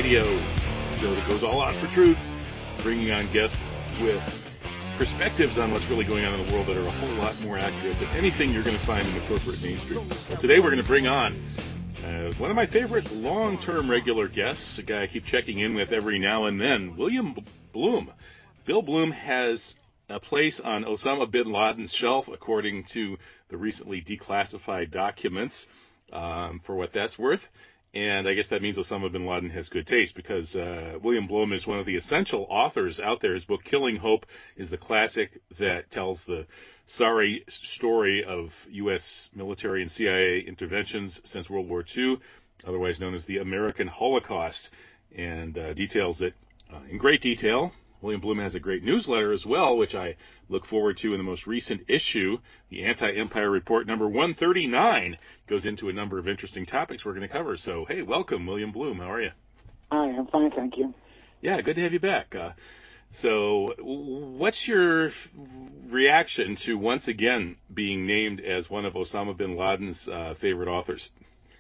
Radio, show that goes all out for truth, bringing on guests with perspectives on what's really going on in the world that are a whole lot more accurate than anything you're going to find in the corporate mainstream. Well, today we're going to bring on one of my favorite long-term regular guests, a guy I keep checking in with every now and then, William Bloom. Bill Bloom has a place on Osama bin Laden's shelf, according to the recently declassified documents, for what that's worth. And I guess that means Osama bin Laden has good taste, because William Bloom is one of the essential authors out there. His book, Killing Hope, is the classic that tells the sorry story of U.S. military and CIA interventions since World War II, otherwise known as the American Holocaust, and details it in great detail. William Bloom has a great newsletter as well, which I look forward to in the most recent issue. The Anti-Empire Report number 139 goes into a number of interesting topics we're going to cover. So, hey, welcome, William Bloom. How are you? Hi, I'm fine, thank you. Yeah, good to have you back. So what's your reaction to once again being named as one of Osama bin Laden's favorite authors?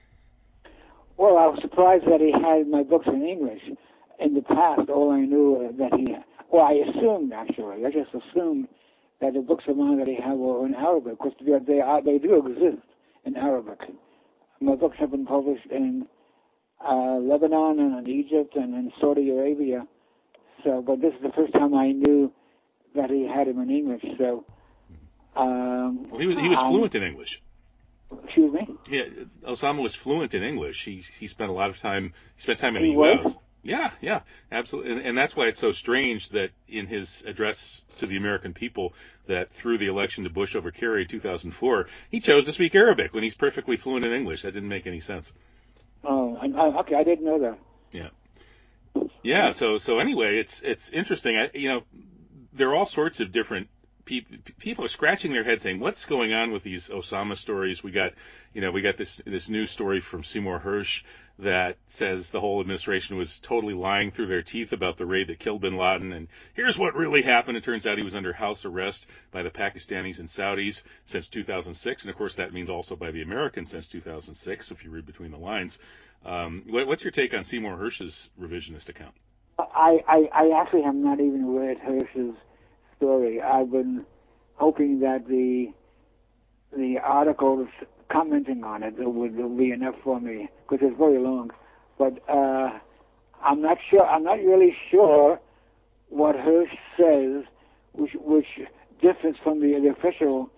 Well, I was surprised that he had my books in English. In the past, all I knew that I assumed, actually, I just assumed that the books of mine that he had were in Arabic, because they do exist in Arabic. My books have been published in Lebanon and in Egypt and in Saudi Arabia. So, but this is the first time I knew that he had them in English. So, well, he was fluent in English. Excuse me? Yeah, Osama was fluent in English. He spent a lot of time. He spent time in the U.S. Was? Yeah, absolutely. And that's why it's so strange that in his address to the American people, that through the election to Bush over Kerry in 2004, he chose to speak Arabic when he's perfectly fluent in English. That didn't make any sense. Oh, okay, I didn't know that. Yeah. So anyway, it's interesting. There are all sorts of different people are scratching their heads saying, what's going on with these Osama stories? We got this news story from Seymour Hersh that says the whole administration was totally lying through their teeth about the raid that killed bin Laden, and here's what really happened. It turns out he was under house arrest by the Pakistanis and Saudis since 2006, and of course that means also by the Americans since 2006, if you read between the lines. What's your take on Seymour Hersh's revisionist account? I actually have not even read Hersh's story. I've been hoping that the articles commenting on it would be enough for me, because it's very long. But I'm not sure. I'm not really sure what Hersh says, which differs from the official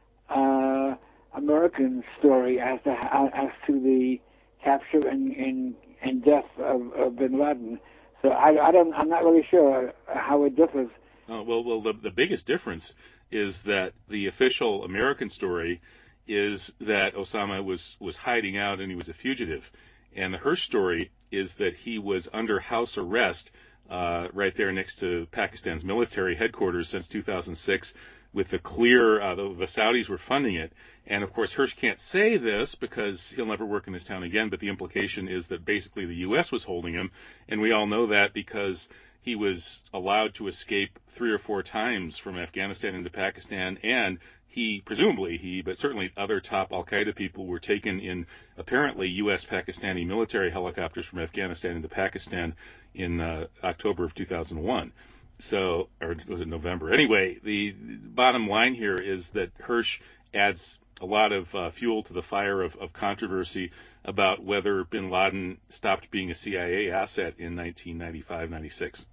American story as to the capture and death of bin Laden. So I'm not really sure how it differs. Well, the biggest difference is that the official American story is that Osama was hiding out and he was a fugitive. And the Hersh story is that he was under house arrest right there next to Pakistan's military headquarters since 2006 with the clear, the Saudis were funding it. And of course, Hersh can't say this because he'll never work in this town again, but the implication is that basically the U.S. was holding him. And we all know that because he was allowed to escape 3 or 4 times from Afghanistan into Pakistan, and but certainly other top Al-Qaeda people were taken in apparently U.S. Pakistani military helicopters from Afghanistan into Pakistan in October of 2001. So, or was it November? Anyway, the bottom line here is that Hersh adds a lot of fuel to the fire of controversy about whether bin Laden stopped being a CIA asset in 1995-96.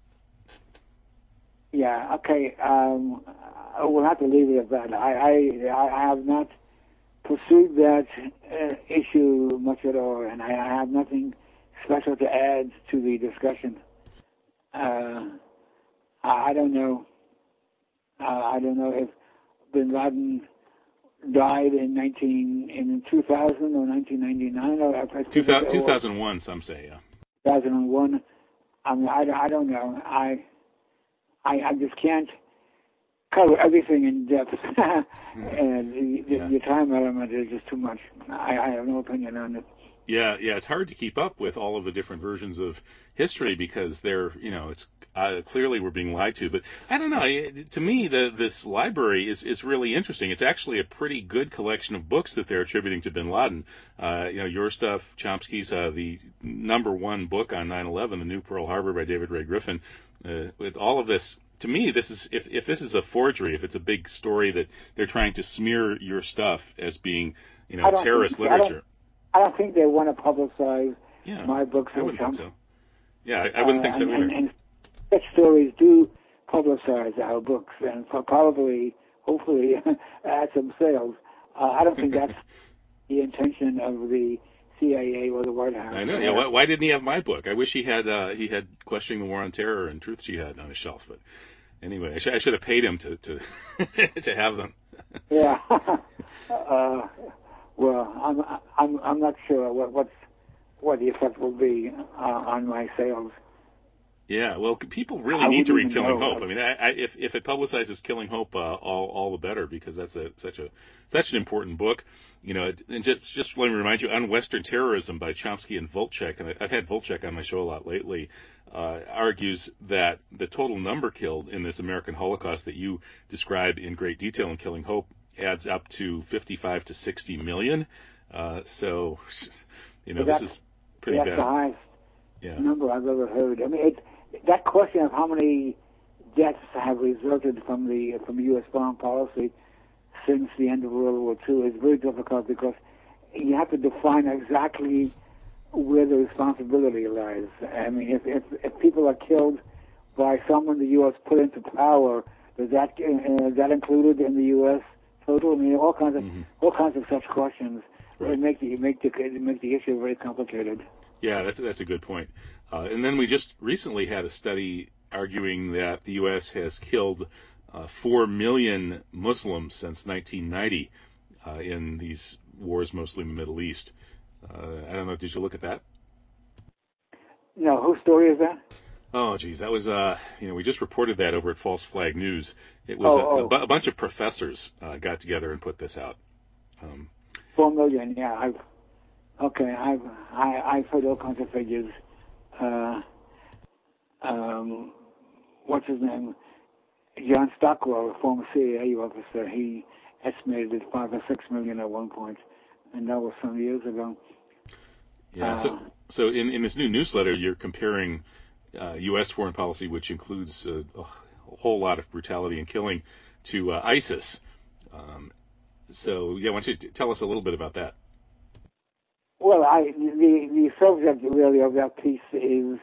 Yeah, okay. We'll have to leave it at that. I have not pursued that issue much at all, and I have nothing special to add to the discussion. I don't know. I don't know if bin Laden died in 2000 or 1999 or 2001. Some say, yeah. 2001. I don't know. I just can't cover everything in depth, and the time element is just too much. I have no opinion on it. Yeah, it's hard to keep up with all of the different versions of history because it's clearly we're being lied to. But I don't know. To me, this library is really interesting. It's actually a pretty good collection of books that they're attributing to Bin Laden. Your stuff, Chomsky's the #1 book on 9/11, The New Pearl Harbor by David Ray Griffin. With all of this, to me, this is if this is a forgery, if it's a big story that they're trying to smear your stuff as being, terrorist literature. I don't think they want to publicize my books. I wouldn't think so. Yeah, I wouldn't think so either. And such stories do publicize our books and hopefully add some sales. I don't think that's the intention of the CIA or the White House. I know. Yeah. Why didn't he have my book? I wish he had Questioning the War on Terror and Truth Jihad on his shelf. But anyway, I should have paid him to to have them. Yeah. Well, I'm not sure what the effect will be on my sales. Yeah, well, people really need to read Killing Hope. I mean, if it publicizes Killing Hope, all the better, because that's such an important book. And just let me remind you, On Western Terrorism by Chomsky and Volchek, and I've had Volchek on my show a lot lately, argues that the total number killed in this American Holocaust that you describe in great detail in Killing Hope adds up to 55 to 60 million. So, this is pretty bad. That's the highest number I've ever heard. I mean, that question of how many deaths have resulted from U.S. foreign policy since the end of World War II is very difficult, because you have to define exactly where the responsibility lies. I mean, if people are killed by someone the U.S. put into power, is that included in the U.S. total? I mean, all kinds of such questions. Right. Make the issue very complicated. Yeah, that's a good point. And then we just recently had a study arguing that the U.S. has killed 4 million Muslims since 1990 in these wars, mostly in the Middle East. I don't know. Did you look at that? No. Whose story is that? Oh, geez, that was we just reported that over at False Flag News. It was a bunch of professors got together and put this out. 4 million. Yeah, I've heard all kinds of figures. What's his name? John Stockwell, a former CIA officer, he estimated 5 or 6 million at one point, and that was some years ago. Yeah. So in this new newsletter, you're comparing U.S. foreign policy, which includes a whole lot of brutality and killing, to ISIS. So why don't you tell us a little bit about that? Well, the subject really of that piece is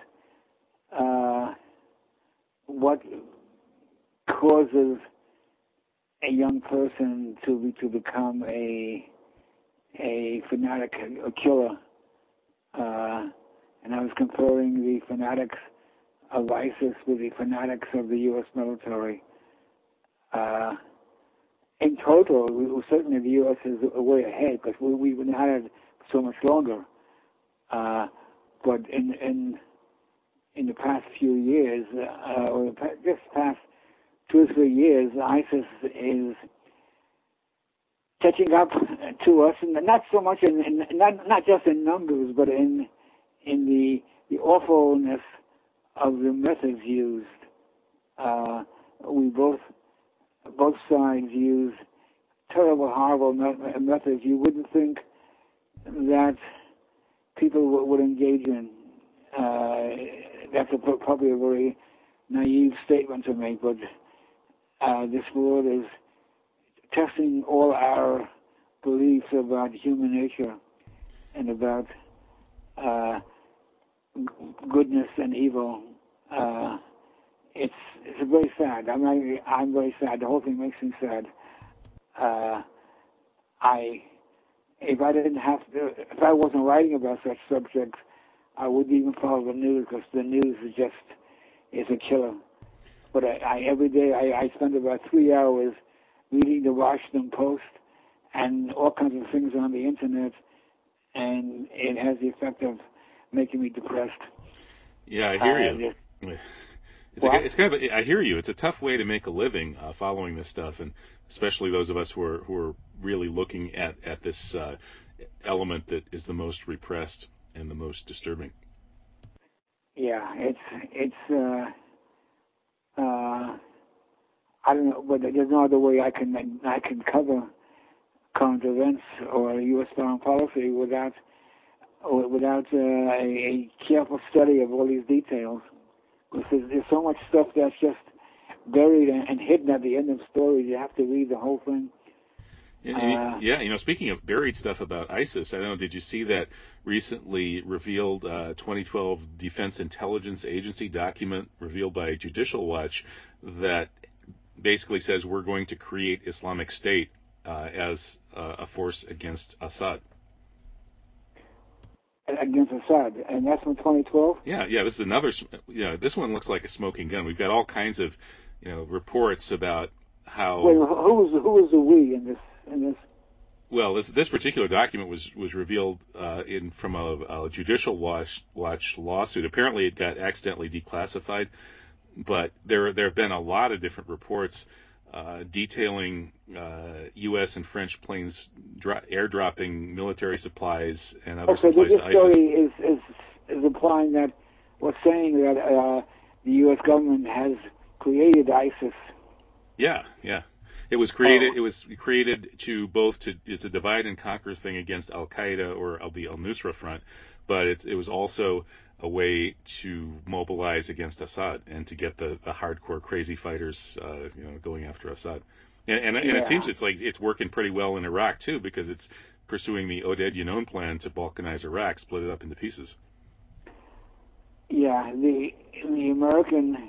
what causes a young person to become a fanatic, a killer. And I was comparing the fanatics of ISIS with the fanatics of the U.S. military. In total, certainly the U.S. is way ahead, because we've been at it so much longer. But in the past few years, or just past 2 or 3 years, ISIS is catching up to us, and not so much not just in numbers, but in the awfulness of the methods used. We both sides use terrible, horrible methods you wouldn't think that people would engage in. That's probably a very naive statement to make, but this world is testing all our beliefs about human nature and about goodness and evil. It's very sad. I'm very sad. The whole thing makes me sad. If I wasn't writing about such subjects, I wouldn't even follow the news, because the news is a killer. But every day I spend about 3 hours reading the Washington Post and all kinds of things on the internet, and it has the effect of making me depressed. Yeah, I hear you. It's kind of I hear you. It's a tough way to make a living following this stuff, and especially those of us who are really looking at this element that is the most repressed and the most disturbing. Yeah, it's I don't know, but there's no other way I can cover current events or U.S. foreign policy without a careful study of all these details. Because there's so much stuff that's just buried and hidden at the end of stories. You have to read the whole thing. Yeah, speaking of buried stuff about ISIS, I don't know, did you see that recently revealed 2012 Defense Intelligence Agency document revealed by Judicial Watch that basically says we're going to create Islamic State as a force against Assad? Against Assad, and that's from 2012? Yeah, this is another, this one looks like a smoking gun. We've got all kinds of, reports about how... Wait, who was the we in this? Well, this particular document was revealed from a Judicial Watch lawsuit. Apparently, it got accidentally declassified, but there have been a lot of different reports detailing U.S. and French planes airdropping military supplies and other supplies to ISIS. So this story is implying that, or saying that the U.S. government has created ISIS. Yeah. It was created. It was created it's a divide and conquer thing against Al Qaeda or the Al Nusra Front, but it was also a way to mobilize against Assad and to get the hardcore crazy fighters, going after Assad. And it seems it's working pretty well in Iraq too, because it's pursuing the Oded Yinon plan to balkanize Iraq, split it up into pieces. Yeah, the American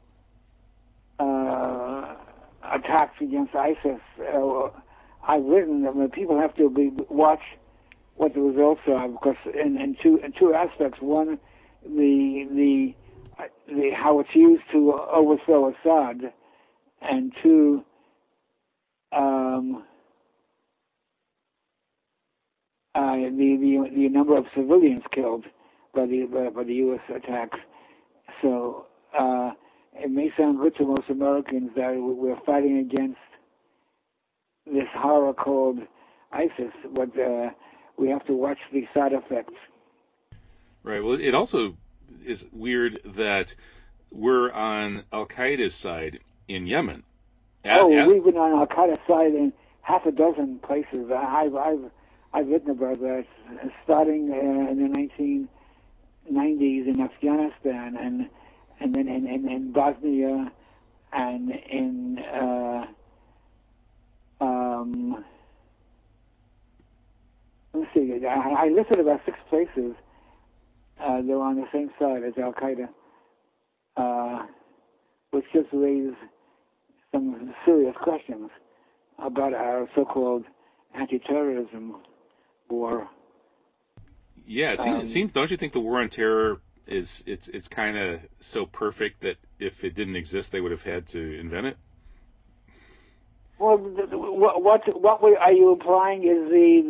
attacks against ISIS. I've written that people have to watch what the results are, because in two aspects. One, the how it's used to overthrow Assad, and two, the number of civilians killed by the U.S. attacks. So it may sound good to most Americans that we're fighting against this horror called ISIS, but we have to watch the side effects. Right. Well, it also is weird that we're on Al Qaeda's side in Yemen. We've been on Al Qaeda's side in half a dozen places. I've written about that, starting in the 1990s in Afghanistan, and then in Bosnia, and in let's see, I listed about 6 places. They're on the same side as Al Qaeda, which just raises some serious questions about our so-called anti-terrorism war. Yeah, it seems. Don't you think the war on terror it's kind of so perfect that if it didn't exist, they would have had to invent it? Well, what are you implying is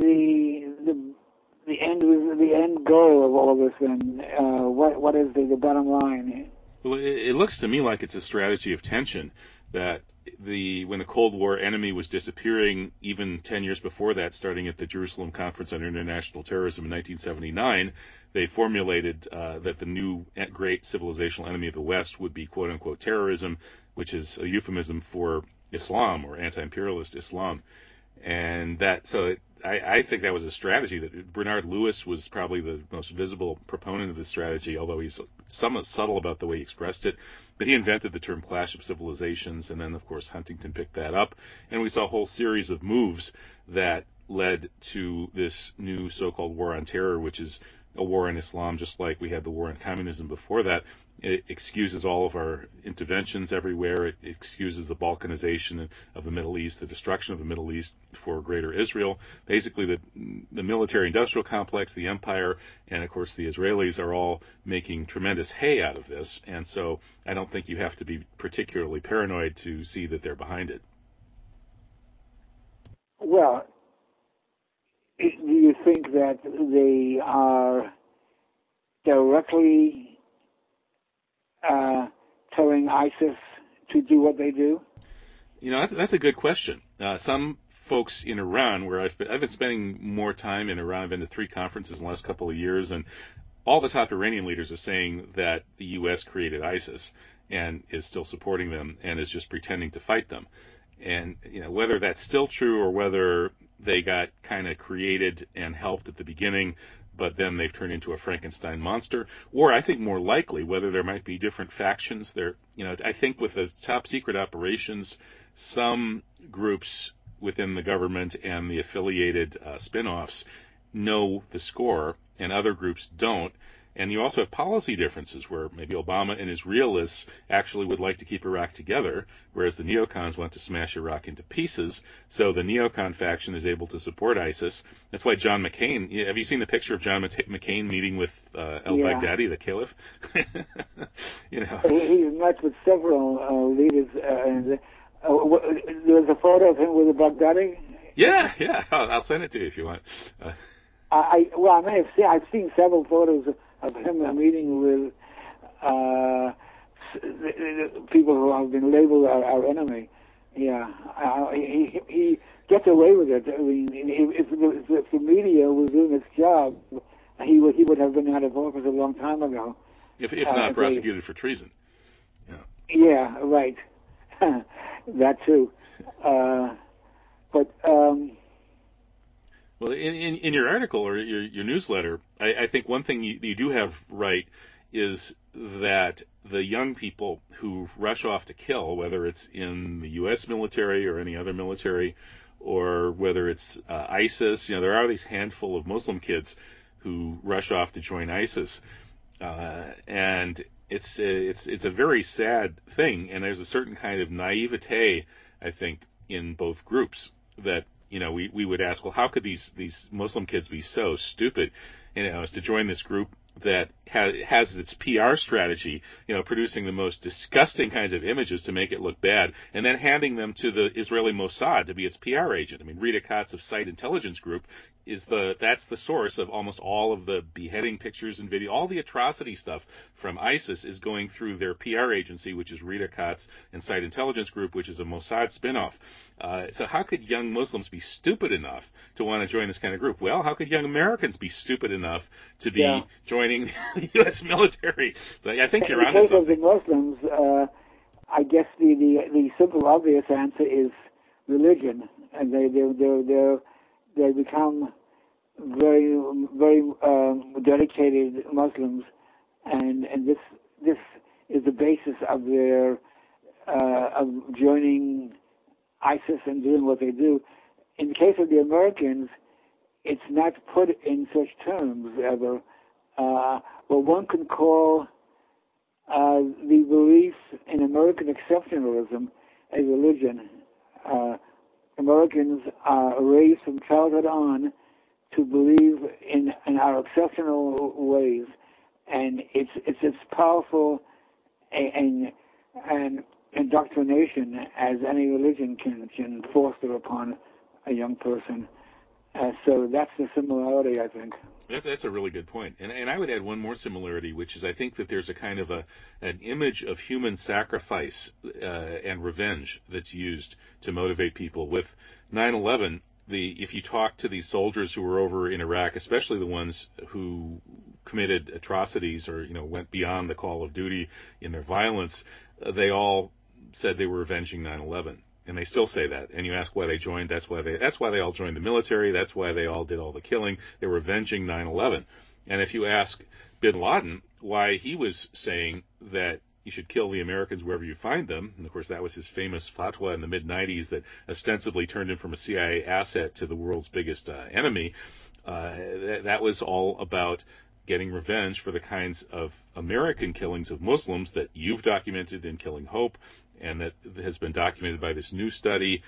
the end goal of all this? Then what is the bottom line? Well, it looks to me like it's a strategy of tension, that when the Cold War enemy was disappearing, even 10 years before that, starting at the Jerusalem Conference on International Terrorism in 1979, they formulated that the new great civilizational enemy of the West would be quote-unquote terrorism, which is a euphemism for Islam or anti-imperialist Islam. And I think that was a strategy that Bernard Lewis was probably the most visible proponent of this strategy, although he's somewhat subtle about the way he expressed it. But he invented the term clash of civilizations, and then, of course, Huntington picked that up. And we saw a whole series of moves that led to this new so-called war on terror, which is a war on Islam, just like we had the war on communism before that. It excuses all of our interventions everywhere. It excuses the balkanization of the Middle East, the destruction of the Middle East for greater Israel. Basically, the military-industrial complex, the empire, and, of course, the Israelis are all making tremendous hay out of this. And so I don't think you have to be particularly paranoid to see that they're behind it. Well, do you think that they are directly telling ISIS to do what they do? That's a good question. Some folks in Iran, where I've been spending more time in Iran. I've been to 3 conferences in the last couple of years, and all the top Iranian leaders are saying that the U.S. created ISIS. and is still supporting them and is just pretending to fight them. And whether that's still true or whether they got kind of created and helped at the beginning, but then they've turned into a Frankenstein monster, or I think more likely whether there might be different factions there. I think with the top secret operations, some groups within the government and the affiliated spin-offs know the score and other groups don't. And you also have policy differences where maybe Obama and his realists actually would like to keep Iraq together, whereas the neocons want to smash Iraq into pieces. So the neocon faction is able to support ISIS. That's why John McCain, have you seen the picture of John McCain meeting with al-Baghdadi, the caliph? He's met with several leaders. There's a photo of him with a Baghdadi? Yeah. I'll send it to you if you want. I've seen several photos of him meeting with people who have been labeled our enemy. Yeah, he gets away with it. I mean, if the media was doing its job, he would have been out of office a long time ago. If not prosecuted for treason. Yeah, right. That too. Well, in your article or your newsletter, I think one thing you do have right is that the young people who rush off to kill, whether it's in the U.S. military or any other military, or whether it's ISIS, there are these handful of Muslim kids who rush off to join ISIS, and it's a very sad thing. And there's a certain kind of naivete, I think, in both groups that. We would ask, well, how could these Muslim kids be so stupid, as to join this group that has its PR strategy, producing the most disgusting kinds of images to make it look bad, and then handing them to the Israeli Mossad to be its PR agent. I mean, Rita Katz of Site Intelligence Group that's the source of almost all of the beheading pictures and video. All the atrocity stuff from ISIS is going through their PR agency, which is Rita Katz, and Site Intelligence Group, which is a Mossad spinoff. So how could young Muslims be stupid enough to want to join this kind of group? Well, how could young Americans be stupid enough to be joining the U.S. military? But I think you're onto something. In the case of the Muslims, I guess the simple, obvious answer is religion, and they become very, very dedicated Muslims, and this is the basis of their of joining ISIS and doing what they do. In the case of the Americans, it's not put in such terms ever. But one can call the belief in American exceptionalism a religion. Americans are raised from childhood on to believe in our exceptional ways, and it's powerful and indoctrination as any religion can foster upon a young person. So that's the similarity, I think. That's a really good point. And I would add one more similarity, which is I think that there's a kind of an image of human sacrifice and revenge that's used to motivate people. With 9/11, if you talk to these soldiers who were over in Iraq, especially the ones who committed atrocities or went beyond the call of duty in their violence, they all said they were avenging 9/11. And they still say that. And you ask why they joined. That's why they all joined the military. That's why they all did all the killing. They were avenging 9/11. And if you ask Bin Laden why he was saying that you should kill the Americans wherever you find them, and of course that was his famous fatwa in the mid-'90s that ostensibly turned him from a CIA asset to the world's biggest enemy, that was all about getting revenge for the kinds of American killings of Muslims that you've documented in Killing Hope, and that has been documented by this new study.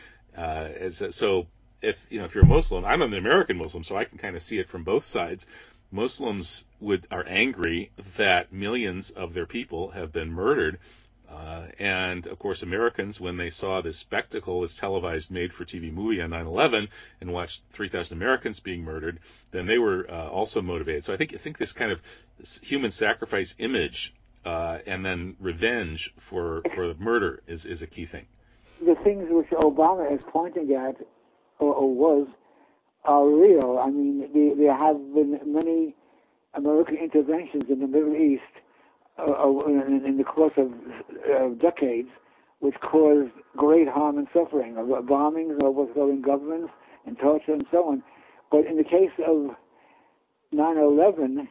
So if you're a Muslim, I'm an American Muslim, so I can kind of see it from both sides. Muslims are angry that millions of their people have been murdered. And, of course, Americans, when they saw this spectacle, this televised made-for-TV movie on 9/11, and watched 3,000 Americans being murdered, then they were also motivated. So I think this kind of human sacrifice image and then revenge for murder is a key thing. The things which Obama is pointing at, or are real. I mean, there have been many American interventions in the Middle East in the course of decades, which caused great harm and suffering, of bombings, overthrowing governments, and torture, and so on. But in the case of 9/11,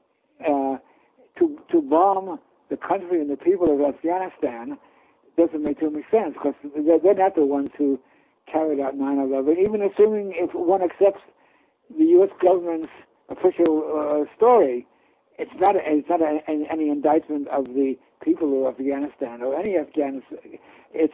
to bomb the country and the people of Afghanistan doesn't make too much sense, because they're not the ones who carried out 9/11. Even assuming, if one accepts the U.S. government's official story, it's not any indictment of the people of Afghanistan or any Afghanistan. It's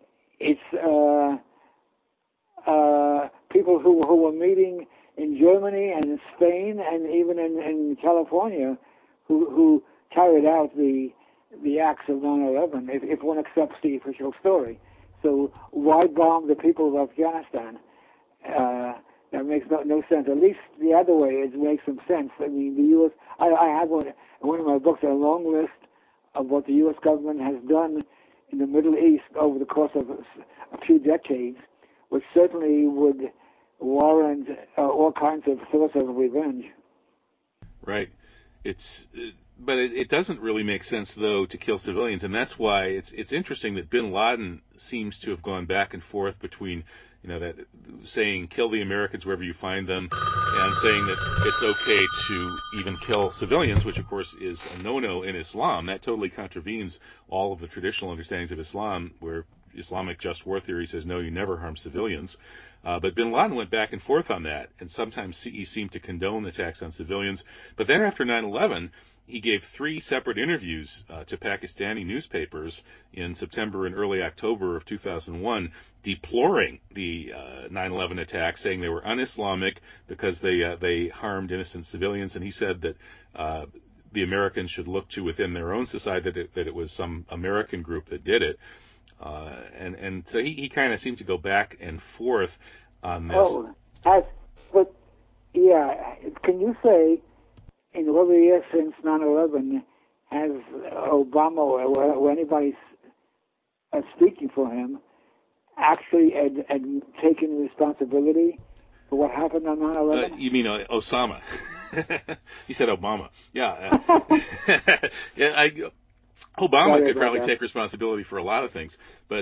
people who were meeting in Germany and in Spain and even in California who carried out the acts of 9/11, if one accepts the official story. So why bomb the people of Afghanistan? That makes no sense. At least the other way, it makes some sense. I mean, the U.S. I have in one of my books a long list of what the U.S. government has done in the Middle East over the course of a few decades, which certainly would warrant all kinds of thoughts of revenge. Right. But it doesn't really make sense, though, to kill civilians, and that's why it's interesting that Bin Laden seems to have gone back and forth between, that saying kill the Americans wherever you find them, and saying that it's okay to even kill civilians, which of course is a no-no in Islam. That totally contravenes all of the traditional understandings of Islam, where Islamic just war theory says no, you never harm civilians. But Bin Laden went back and forth on that, and sometimes he seemed to condone attacks on civilians. But then after 9/11, he gave 3 separate interviews to Pakistani newspapers in September and early October of 2001, deploring the 9/11 attacks, saying they were un-Islamic because they harmed innocent civilians. And he said that the Americans should look to within their own society that it was some American group that did it. And so he kind of seemed to go back and forth on this. But yeah, can you say, in all the years since 9/11, has Obama or anybody speaking for him actually had taken responsibility for what happened on 9/11? You mean Osama? You said Obama. Yeah. Yeah. Obama could probably take responsibility for a lot of things, but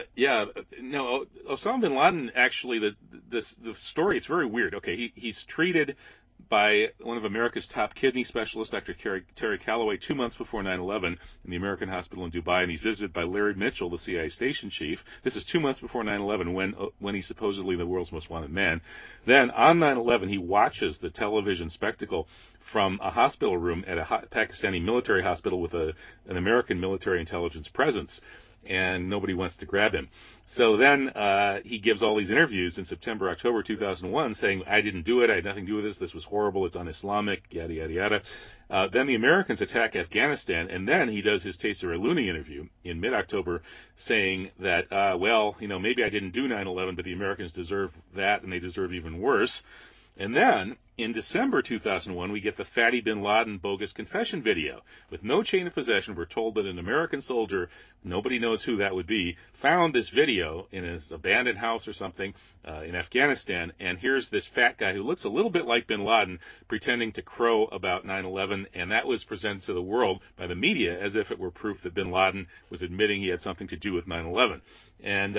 Osama bin Laden, actually, the story, it's very weird. Okay, he's treated by one of America's top kidney specialists, Dr. Terry Calloway, 2 months before 9/11 in the American hospital in Dubai, and he's visited by Larry Mitchell, the CIA station chief. This is 2 months before 9/11, when he's supposedly the world's most wanted man. Then on 9/11, he watches the television spectacle from a hospital room at a Pakistani military hospital with an American military intelligence presence, and nobody wants to grab him. So then he gives all these interviews in September, October 2001, saying, I didn't do it, I had nothing to do with this was horrible, it's un-Islamic, yada, yada, yada. Then the Americans attack Afghanistan, and then he does his Taser Aluni interview in mid-October, saying that, maybe I didn't do 9/11, but the Americans deserve that, and they deserve even worse. And then, in December 2001, we get the Fatty Bin Laden bogus confession video. With no chain of possession, we're told that an American soldier, nobody knows who that would be, found this video in his abandoned house or something in Afghanistan, and here's this fat guy who looks a little bit like Bin Laden pretending to crow about 9/11, and that was presented to the world by the media as if it were proof that Bin Laden was admitting he had something to do with 9/11. And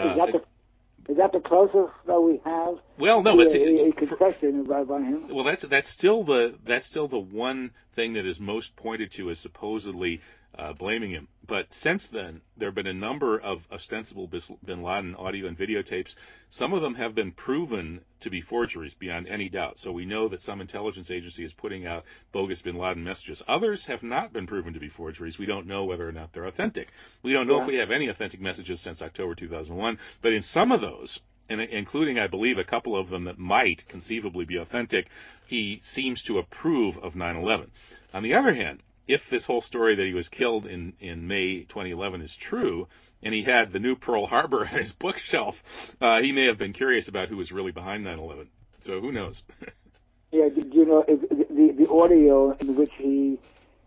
is that the closest that we have? Well, no, that's a confession by him. Well, that's still the one thing that is most pointed to as supposedly blaming him. But since then, there have been a number of ostensible Bin Laden audio and videotapes. Some of them have been proven to be forgeries beyond any doubt. So we know that some intelligence agency is putting out bogus Bin Laden messages. Others have not been proven to be forgeries. We don't know whether or not they're authentic. We don't know if we have any authentic messages since October 2001. But in some of those, and including, I believe, a couple of them that might conceivably be authentic, he seems to approve of 9/11. On the other hand, if this whole story that he was killed in May 2011 is true, and he had the new Pearl Harbor on his bookshelf, he may have been curious about who was really behind 9/11. So who knows? Yeah, do you know if the audio in which he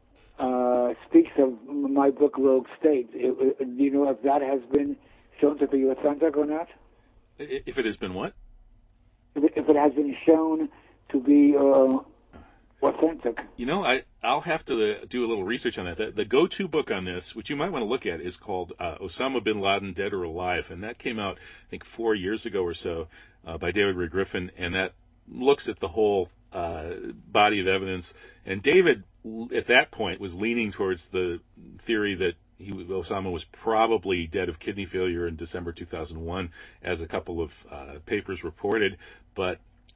speaks of my book Rogue State, do you know if that has been shown to be authentic or not? If it has been what? If it has been shown to be authentic. You know, I'll have to do a little research on that. The go-to book on this, which you might want to look at, is called Osama bin Laden, Dead or Alive, and that came out, I think, 4 years ago or so by David Ray Griffin, and that looks at the whole body of evidence. And David, at that point, was leaning towards the theory that Osama was probably dead of kidney failure in December 2001, as a couple of papers reported, but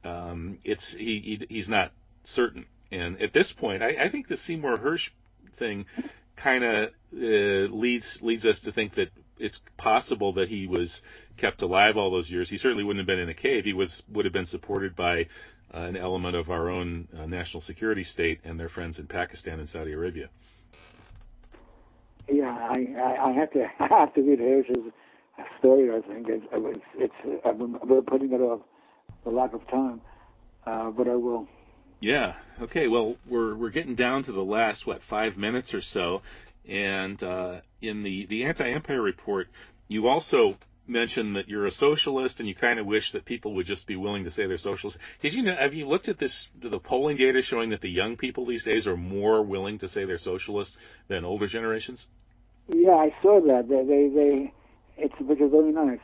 he's not certain. And at this point, I think the Seymour Hersh thing kind of leads us to think that it's possible that he was kept alive all those years. He certainly wouldn't have been in a cave. He would have been supported by an element of our own national security state and their friends in Pakistan and Saudi Arabia. Yeah, I have to read Hersh's story. I think I've been putting it off for lack of time, but I will. Yeah. Okay. Well, we're getting down to the last 5 minutes or so, and in the Anti-Empire Report, you also mentioned that you're a socialist, and you kind of wish that people would just be willing to say they're socialists. Have you looked at the polling data showing that the young people these days are more willing to say they're socialists than older generations? Yeah, I saw that. Which is very nice.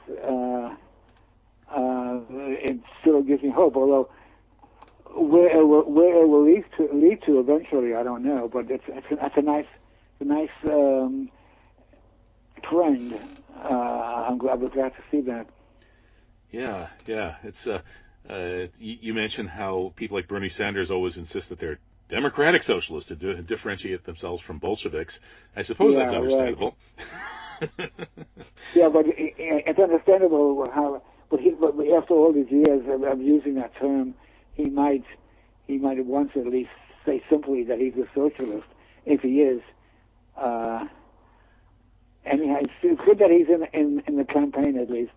It still gives me hope, although where it will lead to eventually, I don't know. But it's a nice trend. I was glad to see that. Yeah. It's you mentioned how people like Bernie Sanders always insist that they're democratic socialists to differentiate themselves from Bolsheviks. I suppose that's understandable. Right. Yeah, but it's understandable how. But after all these years of using that term, he might once at least say simply that he's a socialist, if he is. Anyhow, it's good that he's in the campaign at least.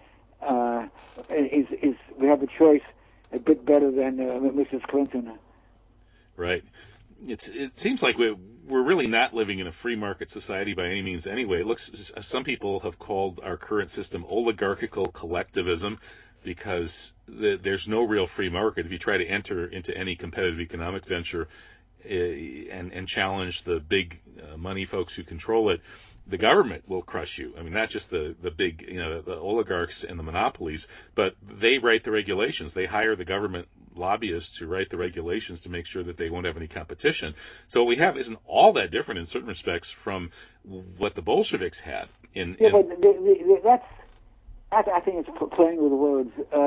We have a choice a bit better than Mrs. Clinton. Right. It seems like we're really not living in a free market society by any means anyway. Some people have called our current system oligarchical collectivism because there's no real free market. If you try to enter into any competitive economic venture and challenge the big money folks who control it, the government will crush you. I mean, not just the big, the oligarchs and the monopolies, but they write the regulations. They hire the government lobbyists to write the regulations to make sure that they won't have any competition. So what we have isn't all that different in certain respects from what the Bolsheviks had. But that's I think it's playing with words.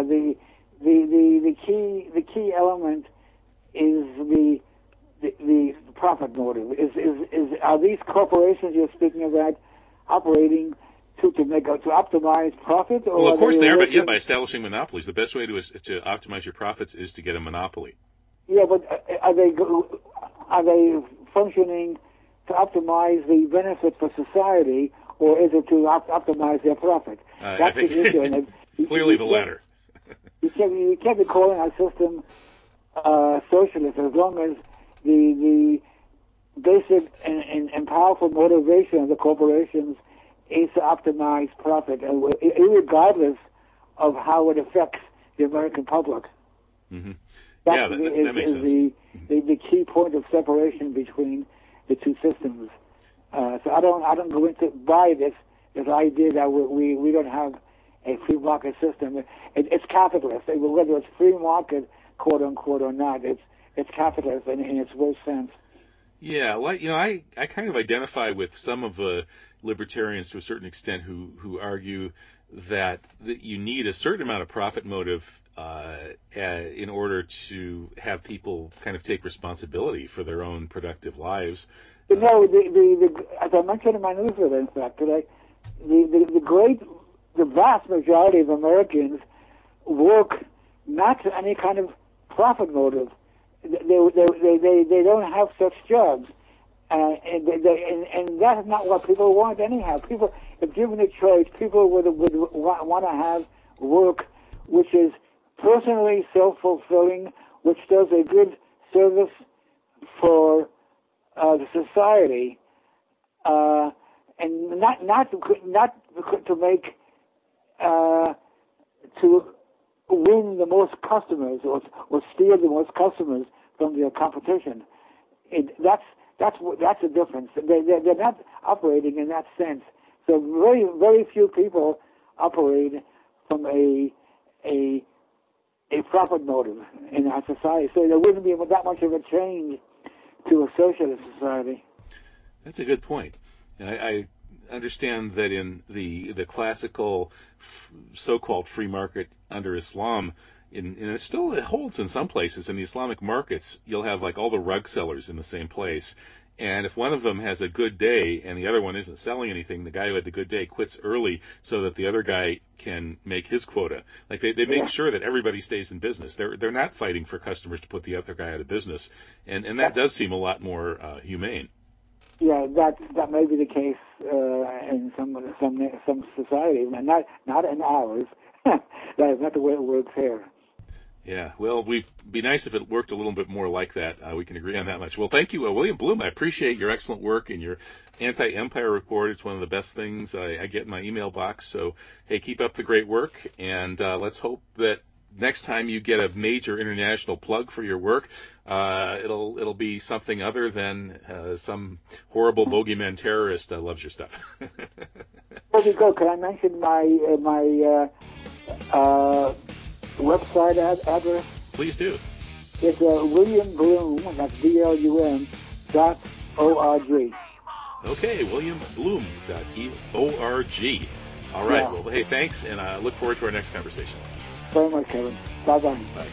The key element is the profit motive. Are these corporations you're speaking about operating to optimize profit? Or well, of course they are, but by establishing monopolies. The best way to optimize your profits is to get a monopoly. Yeah, but are they functioning to optimize the benefit for society, or is it to optimize their profit? That's the issue. And clearly the latter. You can't be calling our system socialist as long as the basic and powerful motivation of the corporations is to optimize profit, regardless of how it affects the American public. Mm-hmm. That makes sense. The key point of separation between the two systems. So I don't go into buy this idea that we don't have a free market system. It's capitalist, whether it's free market, quote unquote, or not. It's capitalist in its worst sense. Yeah, well, I kind of identify with some of the libertarians to a certain extent who argue that you need a certain amount of profit motive in order to have people kind of take responsibility for their own productive lives. As I mentioned in my newsletter, in fact, today, the vast majority of Americans work not to any kind of profit motive. They don't have such jobs, and that's not what people want anyhow. People, if given a choice, people would want to have work which is personally self-fulfilling, which does a good service for the society, and not to make to win the most customers or steal the most customers from the competition. That's the difference. They're not operating in that sense. So very few people operate from a profit motive in our society. So there wouldn't be that much of a change to a socialist society. That's a good point. I understand that in the classical so-called free market under Islam, and it still holds in some places, in the Islamic markets, you'll have like all the rug sellers in the same place. And if one of them has a good day and the other one isn't selling anything, the guy who had the good day quits early so that the other guy can make his quota. Like they make sure that everybody stays in business. They're not fighting for customers to put the other guy out of business. And that does seem a lot more humane. Yeah, that may be the case in some societies, and not in ours. That is not the way it works here. Yeah, well, it'd be nice if it worked a little bit more like that. We can agree on that much. Well, thank you, William Bloom. I appreciate your excellent work and your anti-empire report. It's one of the best things I get in my email box. So, hey, keep up the great work, and let's hope that next time you get a major international plug for your work, it'll be something other than some horrible bogeyman terrorist loves your stuff. Before we go, can I mention my website address? Please do. It's William Bloom, that's BLUM, .org. Okay, WilliamBloom.org. All right, well, hey, thanks, and I look forward to our next conversation. Very much, Kevin. Bye-bye. Bye.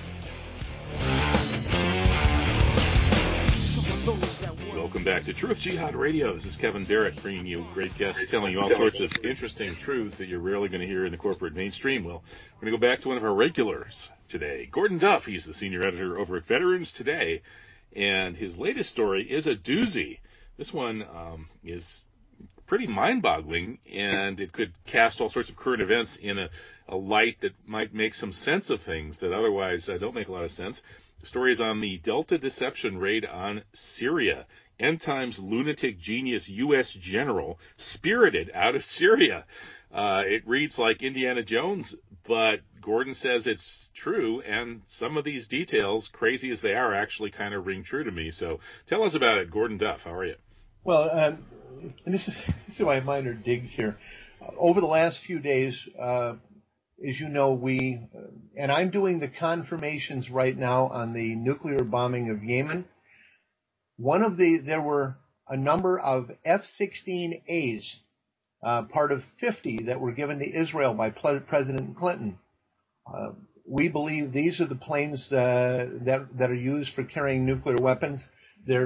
Welcome back to Truth Jihad Radio. This is Kevin Barrett bringing you great guests, telling you all sorts of interesting truths that you're rarely going to hear in the corporate mainstream. Well, we're going to go back to one of our regulars today, Gordon Duff. He's the senior editor over at Veterans Today, and his latest story is a doozy. This one is pretty mind-boggling, and it could cast all sorts of current events in a light that might make some sense of things that otherwise don't make a lot of sense. The story is on the Delta Deception raid on Syria. End Times lunatic genius U.S. general spirited out of Syria. It reads like Indiana Jones, but Gordon says it's true, and some of these details, crazy as they are, actually kind of ring true to me. So tell us about it, Gordon Duff. How are you? Well, and this is my minor digs here. Over the last few days, as you know, and I'm doing the confirmations right now on the nuclear bombing of Yemen. There were a number of F-16As, part of 50 that were given to Israel by President Clinton. We believe these are the planes that are used for carrying nuclear weapons. They're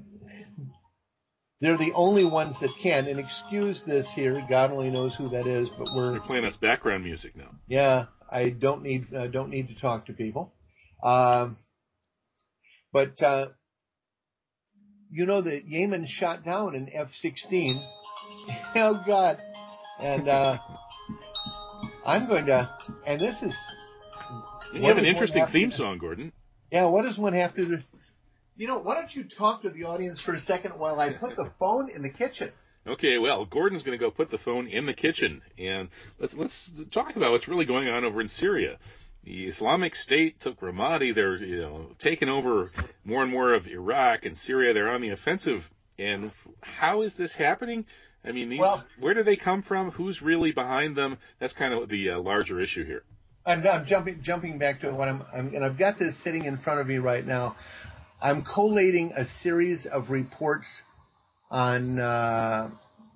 the only ones that can. And excuse this here, God only knows who that is, but they're playing us background music now. Yeah, I don't need to talk to people. But you know that Yemen shot down an F-16. Oh God! And I'm going to. And this is. You have an interesting theme song, Gordon. Yeah. What does one have to do? You know, why don't you talk to the audience for a second while I put the phone in the kitchen? Okay, well, Gordon's going to go put the phone in the kitchen, and let's talk about what's really going on over in Syria. The Islamic State took Ramadi. They're taking over more and more of Iraq and Syria. They're on the offensive. And how is this happening? I mean, where do they come from? Who's really behind them? That's kind of the larger issue here. I'm jumping back to what and I've got this sitting in front of me right now. I'm collating a series of reports on the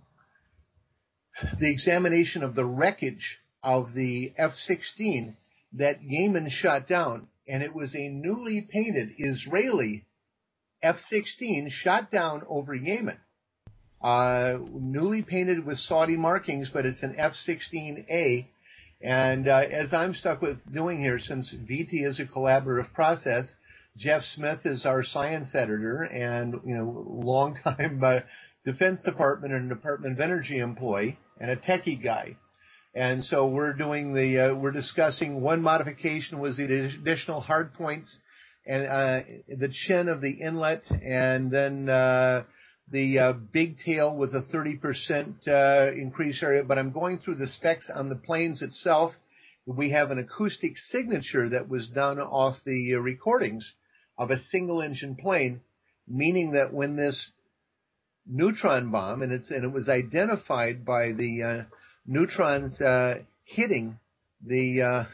examination of the wreckage of the F-16 that Yemen shot down. And it was a newly painted Israeli F-16 shot down over Yemen. Newly painted with Saudi markings, but it's an F-16A. And as I'm stuck with doing here, since VT is a collaborative process, Jeff Smith is our science editor and, longtime Defense Department and Department of Energy employee and a techie guy. And so we're discussing one modification was the additional hard points and the chin of the inlet, and then the big tail with a 30% increase area. But I'm going through the specs on the planes itself. We have an acoustic signature that was done off the recordings. of a single-engine plane, meaning that when this neutron bomb, and it was identified by the neutrons hitting the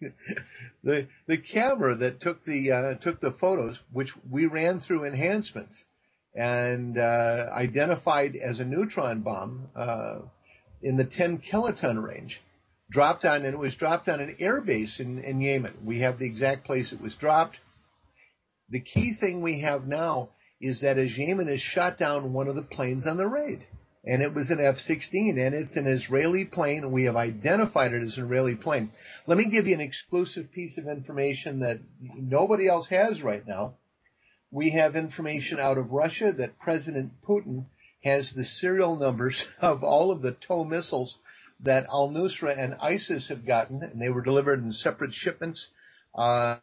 the camera that took the photos, which we ran through enhancements and identified as a neutron bomb in the 10 kiloton range. It was dropped on an air base in Yemen. We have the exact place it was dropped. The key thing we have now is that as Yemen has shot down one of the planes on the raid, and it was an F-16, and it's an Israeli plane, and we have identified it as an Israeli plane. Let me give you an exclusive piece of information that nobody else has right now. We have information out of Russia that President Putin has the serial numbers of all of the TOW missiles that al-Nusra and ISIS have gotten, and they were delivered in separate shipments from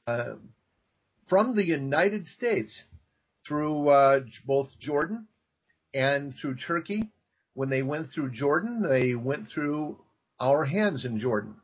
the United States through both Jordan and through Turkey. When they went through Jordan, they went through our hands in Jordan.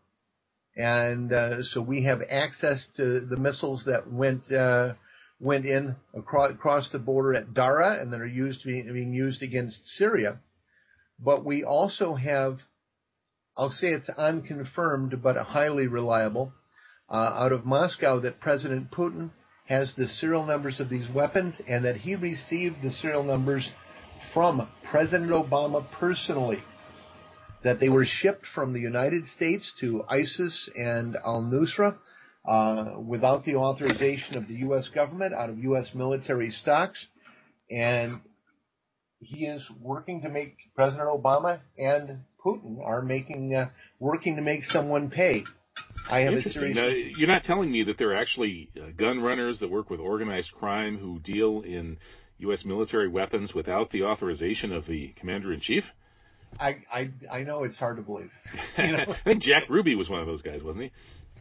And so we have access to the missiles that went in across the border at Dara and that are being used against Syria. But we also have, I'll say it's unconfirmed but highly reliable, out of Moscow, that President Putin has the serial numbers of these weapons and that he received the serial numbers from President Obama personally, that they were shipped from the United States to ISIS and al-Nusra without the authorization of the U.S. government, out of U.S. military stocks. And he is working to make, President Obama and Putin are working to make someone pay. I have Interesting. Now, you're not telling me that there are actually gun runners that work with organized crime who deal in U.S. military weapons without the authorization of the commander-in-chief? I know it's hard to believe. I think Jack Ruby was one of those guys, wasn't he?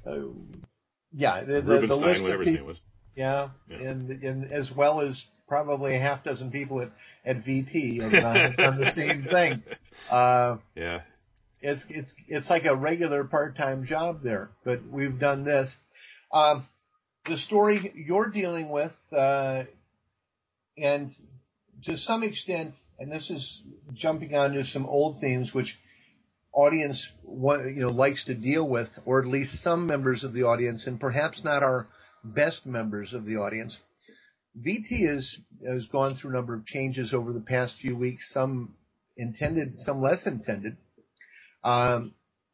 Yeah. Rubenstein, whatever his name was. Yeah. And as well as probably a half dozen people at VT have done the same thing. Yeah. It's like a regular part-time job there, but we've done this. The story you're dealing with, and to some extent, and this is jumping onto some old themes which audience likes to deal with, or at least some members of the audience, and perhaps not our best members of the audience. VT has gone through a number of changes over the past few weeks, some intended, some less intended. The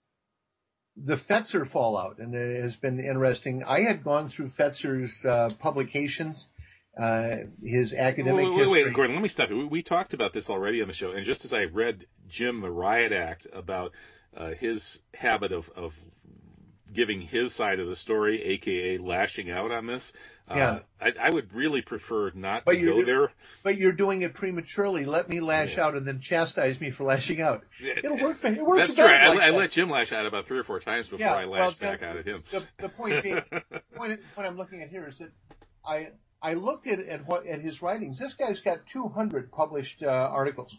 Fetzer fallout, and it has been interesting. I had gone through Fetzer's publications, his academic history. Wait, Gordon, let me stop you. We talked about this already on the show, and just as I read Jim the Riot Act about his habit of giving his side of the story, a.k.a. lashing out on this, I would really prefer not to go there. But you're doing it prematurely. Let me lash out and then chastise me for lashing out. It'll work. It works. That's true. I let Jim lash out about 3 or 4 times before I lashed back out at him. The point being, what I'm looking at here is that I looked at his writings. This guy's got 200 published articles.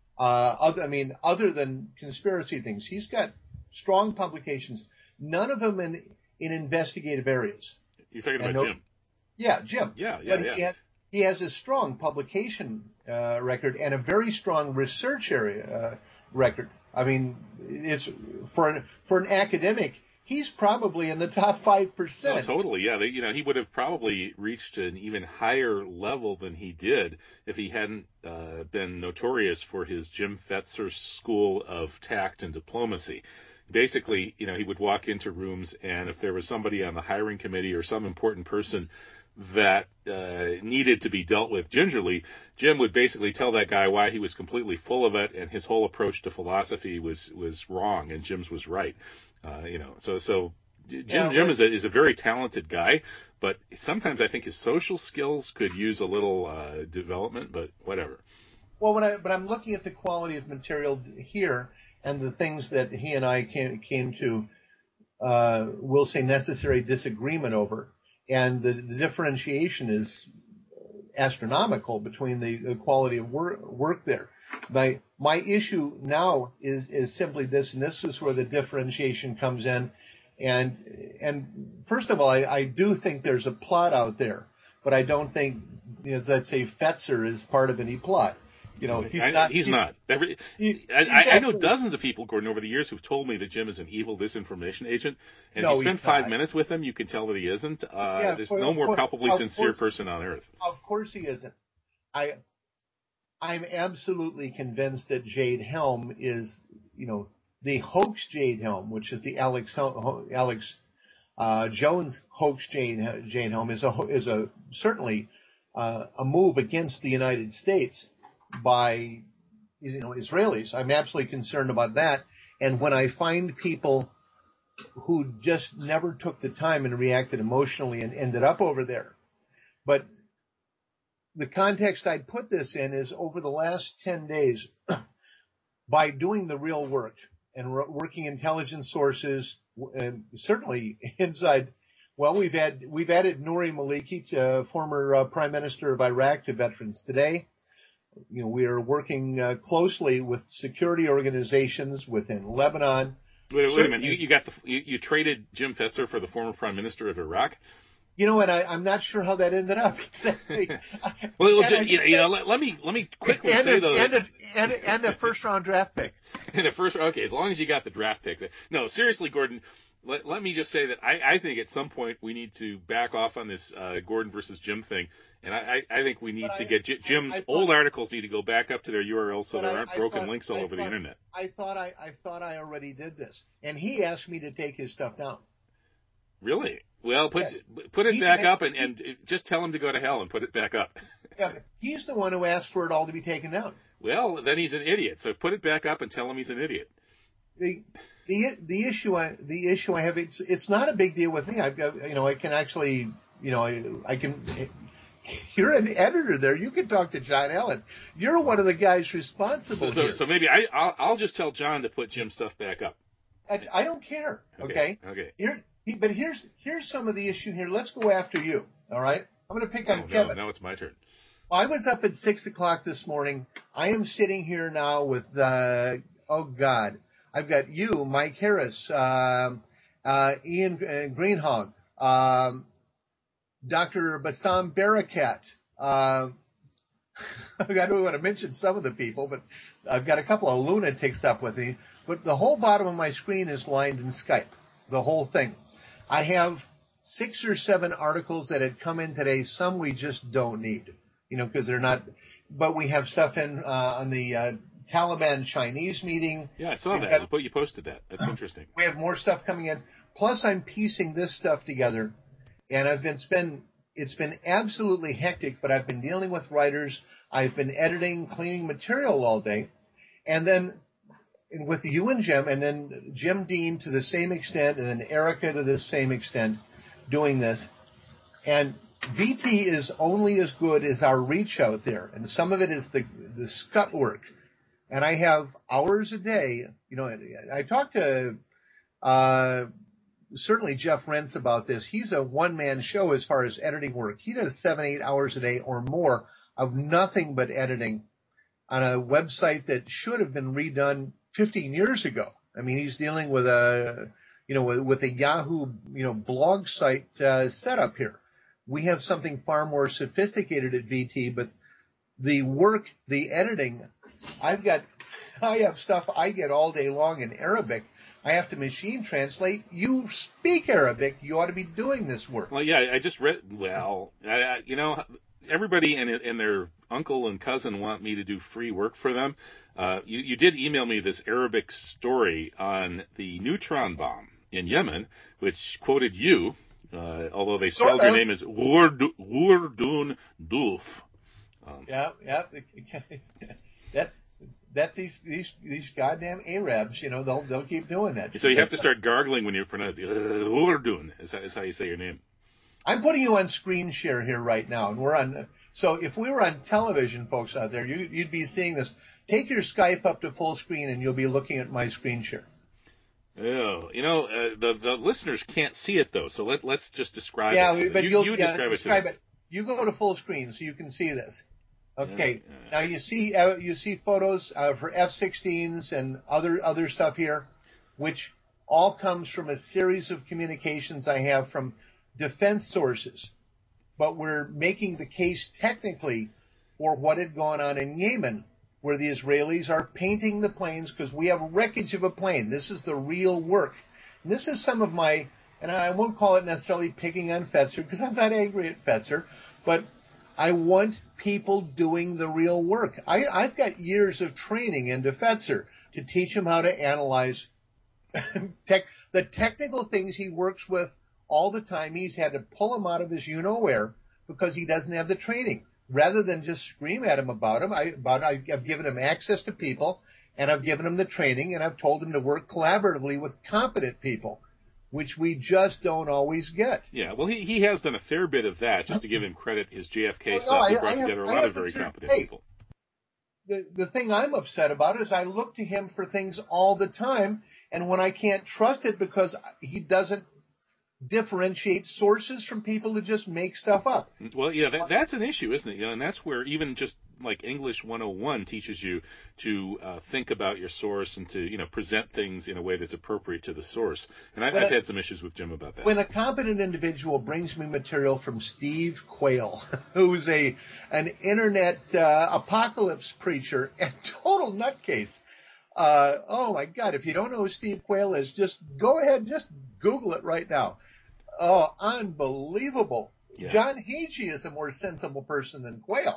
Other than conspiracy things, he's got strong publications. None of them in investigative areas. You're talking about Jim? Yeah, Jim. Yeah. He has a strong publication record and a very strong research area record. I mean, it's for an academic, he's probably in the top 5%. Oh, totally, yeah. He would have probably reached an even higher level than he did if he hadn't been notorious for his Jim Fetzer School of Tact and Diplomacy. Basically, he would walk into rooms, and if there was somebody on the hiring committee or some important person that needed to be dealt with gingerly, Jim would basically tell that guy why he was completely full of it, and his whole approach to philosophy was wrong, and Jim's was right. So Jim is a very talented guy, but sometimes I think his social skills could use a little development, but whatever. Well, but I'm looking at the quality of material here, and the things that he and I came to, we'll say, necessary disagreement over. And the differentiation is astronomical between the quality of work there. My issue now is simply this, and this is where the differentiation comes in. And first of all, I do think there's a plot out there but I don't think, let's say Fetzer is part of any plot. He's not. He's not. I know dozens of people, Gordon, over the years who've told me that Jim is an evil disinformation agent. And if you spend 5 minutes with him, you can tell that he isn't. There's no more palpably sincere person on earth. Of course he isn't. I'm absolutely convinced that Jade Helm is, the hoax Jade Helm, which is the Alex Jones hoax Jade Helm, is certainly a move against the United States by Israelis. I'm absolutely concerned about that. And when I find people who just never took the time and reacted emotionally and ended up over there, but the context I'd put this in is over the last 10 days, by doing the real work and working intelligence sources, and certainly inside. Well, we've added Nouri Maliki, former Prime Minister of Iraq, to Veterans Today. We are working closely with security organizations within Lebanon. Wait a minute. You traded Jim Fetzer for the former Prime Minister of Iraq? And I'm not sure how that ended up exactly. Let me quickly say though, and a first round draft pick. Okay, as long as you got the draft pick. No, seriously, Gordon. Let me just say that I think at some point we need to back off on this Gordon versus Jim thing, and I think we need to get Jim's old articles need to go back up to their URL so there aren't broken links all over the internet. I thought I already did this, and he asked me to take his stuff down. Really? Well, put it back up and just tell him to go to hell and put it back up. Yeah, he's the one who asked for it all to be taken down. Well, then he's an idiot. So put it back up and tell him he's an idiot. The issue I have, it's not a big deal with me. I've got, I can actually, I can. You're an editor there. You can talk to John Allen. You're one of the guys responsible. So maybe I'll just tell John to put Jim's stuff back up. I don't care. Okay. But here's some of the issue here. Let's go after you. All right. I'm going to pick on Kevin. Now it's my turn. I was up at 6:00 this morning. I am sitting here now with I've got you, Mike Harris, Ian Greenhog, Dr. Bassam Barakat. I don't want to mention some of the people, but I've got a couple of lunatics up with me. But the whole bottom of my screen is lined in Skype, the whole thing. I have 6 or 7 articles that had come in today. Some we just don't need, because they're not. But we have stuff in on the Taliban Chinese meeting. Yeah, I saw that. You posted that. That's interesting. We have more stuff coming in. Plus, I'm piecing this stuff together, and it's been absolutely hectic. But I've been dealing with writers. I've been editing, cleaning material all day, and then with you and Jim, and then Jim Dean to the same extent, and then Erica to the same extent, doing this. And VT is only as good as our reach out there, and some of it is the scut work. And I have hours a day. I talked to certainly Jeff Rentz about this. He's a one-man show as far as editing work. He does 7-8 hours a day or more of nothing but editing on a website that should have been redone 15 years ago. I mean, he's dealing with a Yahoo, blog site setup here. We have something far more sophisticated at VT, but the work, the editing, I have stuff I get all day long in Arabic. I have to machine translate. You speak Arabic. You ought to be doing this work. Well, yeah, I just read. Well, everybody and their uncle and cousin want me to do free work for them. You did email me this Arabic story on the neutron bomb in Yemen, which quoted you, although they spelled your name as Wurdun Dulf. Yeah. That's these goddamn Arabs. They'll keep doing that. So you have to start gargling when you pronounce Wurdun. Is how you say your name. I'm putting you on screen share here right now, and we're on. So if we were on television, folks out there, you'd be seeing this. Take your Skype up to full screen, and you'll be looking at my screen share. Oh, the listeners can't see it though, so let's just describe it. Yeah, but you describe it. You go to full screen so you can see this. Okay. Now you see photos for F-16s and other stuff here, which all comes from a series of communications I have from defense sources. but we're making the case technically for what had gone on in Yemen, where the Israelis are painting the planes because we have wreckage of a plane. This is the real work. And this is some of my, and I won't call it necessarily picking on Fetzer because I'm not angry at Fetzer, but I want people doing the real work. I've got years of training into Fetzer to teach him how to analyze the technical things he works with all the time. He's had to pull him out of his you-know-where because he doesn't have the training. Rather than just scream at him about him, I've given him access to people, and I've given him the training, and I've told him to work collaboratively with competent people, which we just don't always get. Yeah, well, he has done a fair bit of that. Just to give him credit, his JFK stuff, he brought together a lot of very competent people. The thing I'm upset about is I look to him for things all the time, and when I can't trust it because he doesn't differentiate sources from people who just make stuff up. Well, yeah, that's an issue, isn't it? And that's where even just like English 101 teaches you to think about your source and to present things in a way that's appropriate to the source. And I've had some issues with Jim about that. When a competent individual brings me material from Steve Quayle, who's an internet apocalypse preacher and total nutcase. Oh my God! If you don't know who Steve Quayle is, just go ahead, just Google it right now. Oh, unbelievable! Yeah. John Hagee is a more sensible person than Quayle.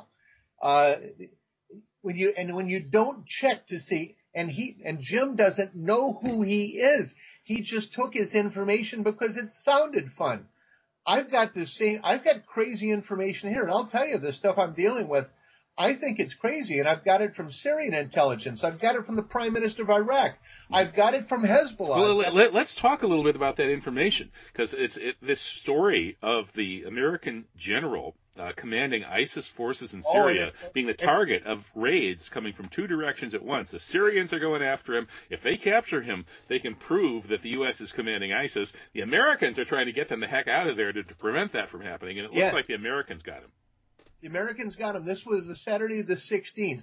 When you don't check to see, and Jim doesn't know who he is. He just took his information because it sounded fun. I've got crazy information here, and I'll tell you the stuff I'm dealing with. I think it's crazy, and I've got it from Syrian intelligence. I've got it from the Prime Minister of Iraq. I've got it from Hezbollah. Well, let's talk a little bit about that information, because this story of the American general commanding ISIS forces in Syria being the target of raids coming from two directions at once. The Syrians are going after him. If they capture him, they can prove that the U.S. is commanding ISIS. The Americans are trying to get them the heck out of there to prevent that from happening, and it looks like the Americans got him. The Americans got him. This was the Saturday the 16th.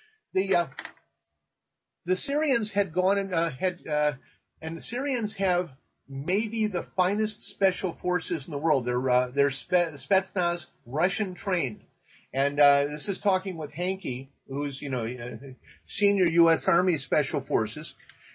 The Syrians had gone and and the Syrians have maybe the finest special forces in the world. They're Spetsnaz, Russian trained, and this is talking with Hanke, who's senior U.S. Army Special Forces.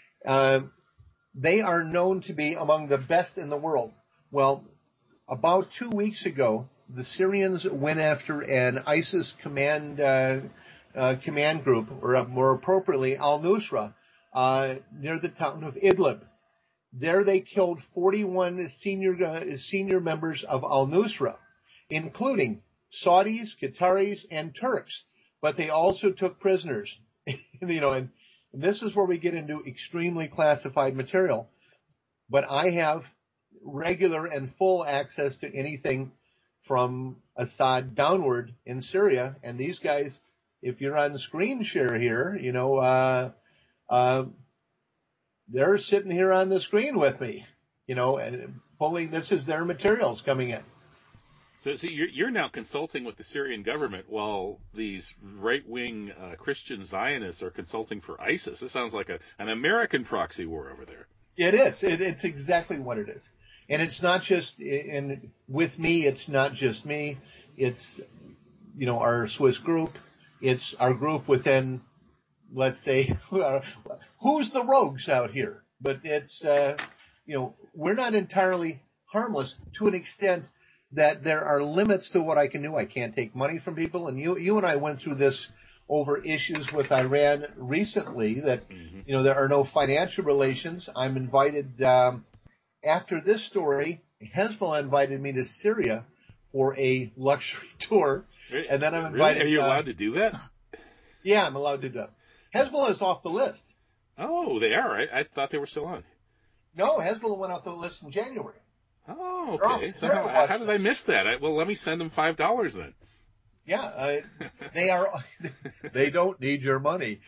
They are known to be among the best in the world. Well, about 2 weeks ago, the Syrians went after an ISIS command group, or more appropriately, al-Nusra, near the town of Idlib. There they killed 41 senior members of al-Nusra, including Saudis, Qataris, and Turks. But they also took prisoners. And this is where we get into extremely classified material. But I have regular and full access to anything from Assad downward in Syria, and these guys, if you're on the screen share here, they're sitting here on the screen with me, and pulling. This is their materials coming in. So you're now consulting with the Syrian government while these right-wing Christian Zionists are consulting for ISIS. This sounds like an American proxy war over there. It is. It's exactly what it is. And it's not just, with me, it's not just me. It's, our Swiss group. It's our group within, let's say, who's the rogues out here? But it's, we're not entirely harmless to an extent that there are limits to what I can do. I can't take money from people. And you and I went through this over issues with Iran recently that, there are no financial relations. I'm invited, after this story, Hezbollah invited me to Syria for a luxury tour, and then I'm invited. Really? Are you allowed to do that? Yeah, I'm allowed to do that. Hezbollah is off the list. Oh, they are. I thought they were still on. No, Hezbollah went off the list in January. Oh, okay. So how did I miss that? Well, let me send them $5 then. Yeah, they are. They don't need your money.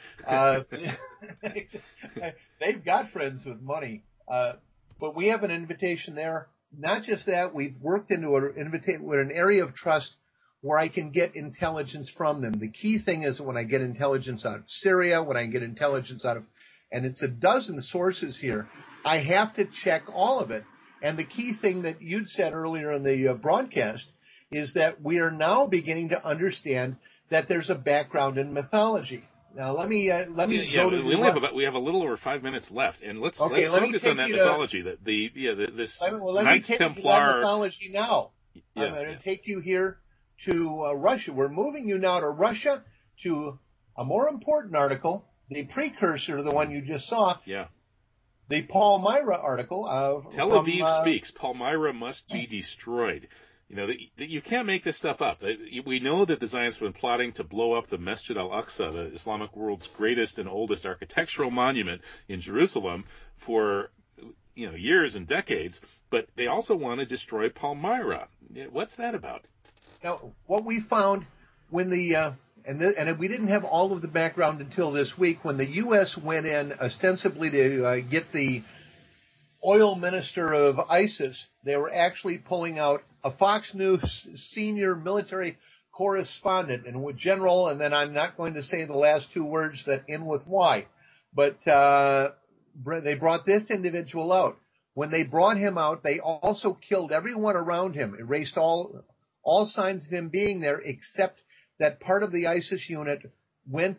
They've got friends with money. But we have an invitation there. Not just that, we've worked into an area of trust where I can get intelligence from them. The key thing is when I get intelligence out of Syria, when I get intelligence out of, and it's a dozen sources here, I have to check all of it. And the key thing that you'd said earlier in the broadcast is that we are now beginning to understand that there's a background in mythology. Now let me go to we have a little over 5 minutes left, and let's let focus on that mythology. Let me take you to that mythology now. Yeah, I'm going to take you here to Russia. We're moving you now to Russia, to a more important article, the precursor to the one you just saw. Yeah. The Palmyra article. Tel Aviv speaks. Palmyra must be destroyed. You know, you can't make this stuff up. We know that the Zionists have been plotting to blow up the Masjid al-Aqsa, the Islamic world's greatest and oldest architectural monument in Jerusalem, for years and decades. But they also want to destroy Palmyra. What's that about? Now, what we found when and we didn't have all of the background until this week, when the U.S. went in ostensibly to get the oil minister of ISIS, they were actually pulling out a Fox News senior military correspondent and with general, and then I'm not going to say the last two words that end with Y, but they brought this individual out. When they brought him out, they also killed everyone around him, erased all signs of him being there, except that part of the ISIS unit went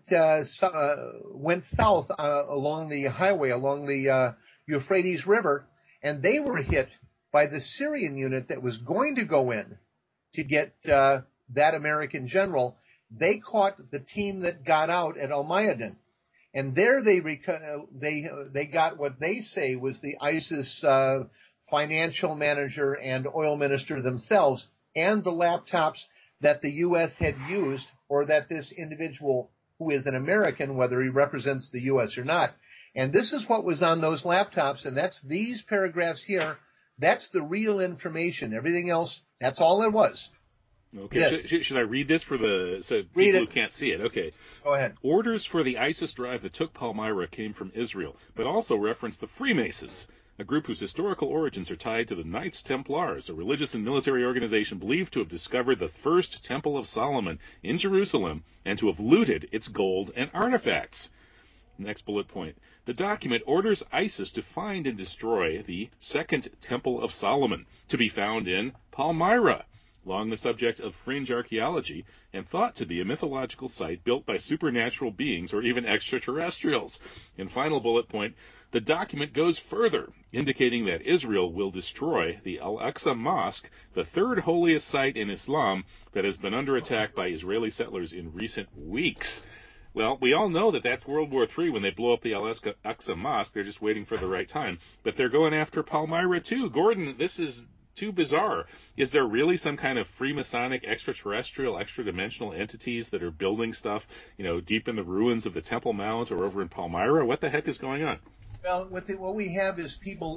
south along the highway, along the Euphrates River, and they were hit by the Syrian unit that was going to go in to get that American general. They caught the team that got out at Al-Mayadin, and there they got what they say was the ISIS financial manager and oil minister themselves, and the laptops that the U.S. had used, or that this individual, who is an American, whether he represents the U.S. or not. And this is what was on those laptops, and that's these paragraphs here. That's the real information. Everything else, that's all it was. Okay. Yes. Should I read this for people who can't see it? Okay. Go ahead. Orders for the ISIS drive that took Palmyra came from Israel, but also referenced the Freemasons, a group whose historical origins are tied to the Knights Templars, a religious and military organization believed to have discovered the first Temple of Solomon in Jerusalem and to have looted its gold and artifacts. Next bullet point. The document orders ISIS to find and destroy the Second Temple of Solomon, to be found in Palmyra, long the subject of fringe archaeology and thought to be a mythological site built by supernatural beings or even extraterrestrials. And final bullet point, the document goes further, indicating that Israel will destroy the Al-Aqsa Mosque, the third holiest site in Islam that has been under attack by Israeli settlers in recent weeks. Well, we all know that that's World War III when they blow up the Al-Aqsa Mosque. They're just waiting for the right time. But they're going after Palmyra, too. Gordon, this is too bizarre. Is there really some kind of Freemasonic, extraterrestrial, extra-dimensional entities that are building stuff, deep in the ruins of the Temple Mount or over in Palmyra? What the heck is going on? Well, what we have is people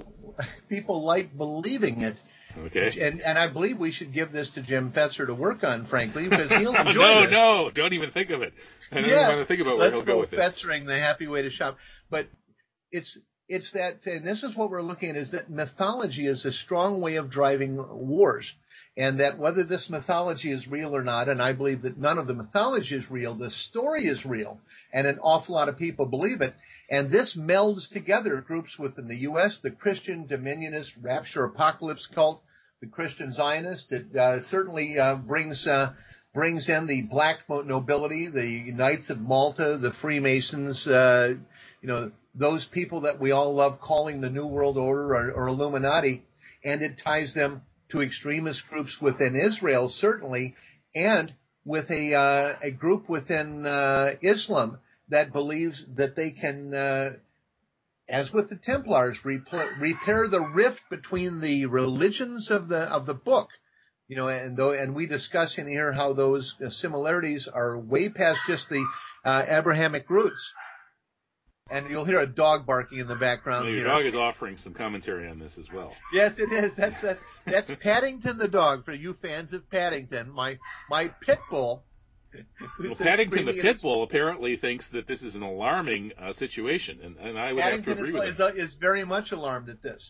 like believing it. Okay. And I believe we should give this to Jim Fetzer to work on, frankly, because he'll enjoy this. No, don't even think of it. I don't even want to think about where he'll go with it. Let's go Fetzering, the happy way to shop. But it's that, and this is what we're looking at, is that mythology is a strong way of driving wars. And that whether this mythology is real or not, and I believe that none of the mythology is real, the story is real, and an awful lot of people believe it. And this melds together groups within the U.S., the Christian Dominionist Rapture Apocalypse cult, the Christian Zionist. It certainly brings in the black nobility, the Knights of Malta, the Freemasons, those people that we all love calling the New World Order or Illuminati, and it ties them to extremist groups within Israel, certainly, and with a group within Islam that believes that they can, as with the Templars, repair the rift between the religions of the book, and we discuss in here how those similarities are way past just the Abrahamic roots. And you'll hear a dog barking in the background. Your dog is offering some commentary on this as well. Yes, it is. That's Paddington the dog, for you fans of Paddington. My pit bull. Well, Paddington the pit bull apparently thinks that this is an alarming situation, and I would Paddington have to agree with him. Is very much alarmed at this.